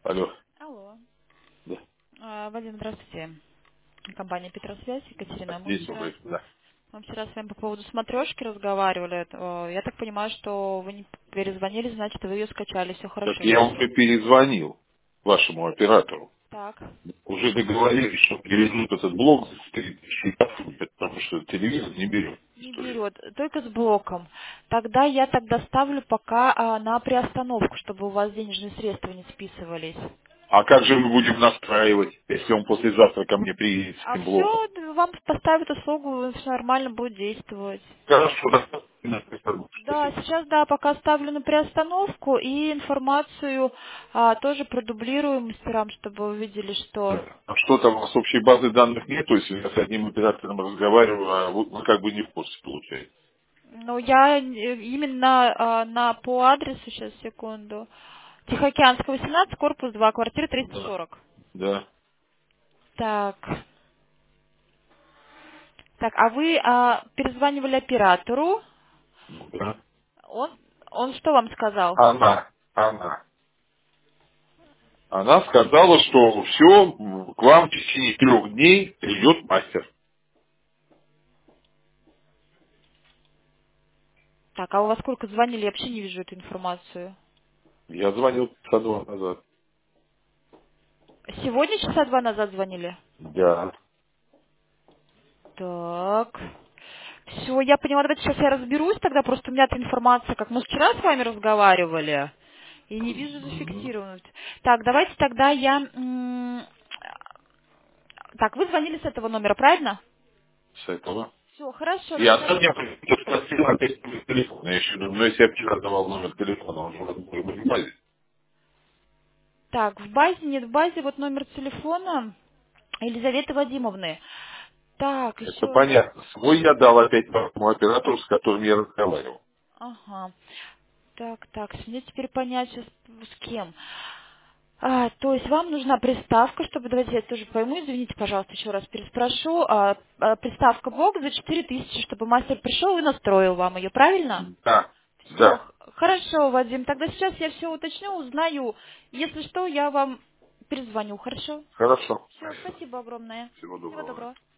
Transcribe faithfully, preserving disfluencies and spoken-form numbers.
Алло. Алло. Да. А, Вадим, здравствуйте. Компания Петросвязь, Екатерина. Мы Здесь вчера, уже, да. мы вчера с вами по поводу смотрешки разговаривали. Э, Я так понимаю, что вы не перезвонили, значит, вы ее скачали. Все Так хорошо, я да? уже перезвонил вашему оператору. Так. Уже договорились, что перейдут этот блок за три тысячи, потому что телевизор не берет Не историю. берет, только с блоком. Тогда я тогда ставлю пока а, на приостановку, чтобы у вас денежные средства не списывались. А как же мы будем настраивать, если он послезавтра ко мне приедет с А этим блоком? все, вам поставят услугу, все нормально будет действовать. Хорошо, да. Да, Спасибо. сейчас, да, пока ставлю на приостановку и информацию а, тоже продублирую мастерам, чтобы вы видели, что... Да. А что там, у вас общей базы данных нет? То есть я с одним оператором разговариваю, а вы, вы как бы не в курсе получаете. Ну, я э, именно а, на, по адресу, сейчас, секунду, Тихоокеанского, восемнадцать, корпус два, квартира триста Да. сорок. Да. Так, так, а вы а, перезванивали оператору, Да. он, он что вам сказал? Она. Она. Она сказала, что все, к вам в течение трех дней придет мастер. Так, а у вас сколько звонили, я вообще не вижу эту информацию. Я звонил часа два назад. Сегодня часа два назад звонили? Да. Так. Все, я поняла, давайте сейчас я разберусь, тогда просто у меня эта информация, как мы вчера с вами разговаривали, и не вижу Мгм. зафиксированную. Так, давайте тогда я... м, Так, вы звонили с этого номера, правильно? С этого. Все, хорошо, И тогда... она мне спросила опять номер телефона. Я еще думаю, ну если я вчера давал номер телефона, он же у вас может быть в базе. Так, в базе, нет, в базе вот номер телефона Елизаветы Вадимовны. Так, Это еще... понятно. Свой я дал опять вашему оператору, с которым я разговаривал. Ага. Так, так, мне теперь понять, с, с кем. А, то есть вам нужна приставка, чтобы, давайте я тоже пойму, извините, пожалуйста, еще раз переспрошу. А, а, приставка блок за четыре тысячи, чтобы мастер пришел и настроил вам ее, правильно? Да. Все, Да. хорошо, Вадим, тогда сейчас я все уточню, узнаю. Если что, я вам перезвоню, хорошо? Хорошо. Все, спасибо огромное. Всего Всего доброго. доброго.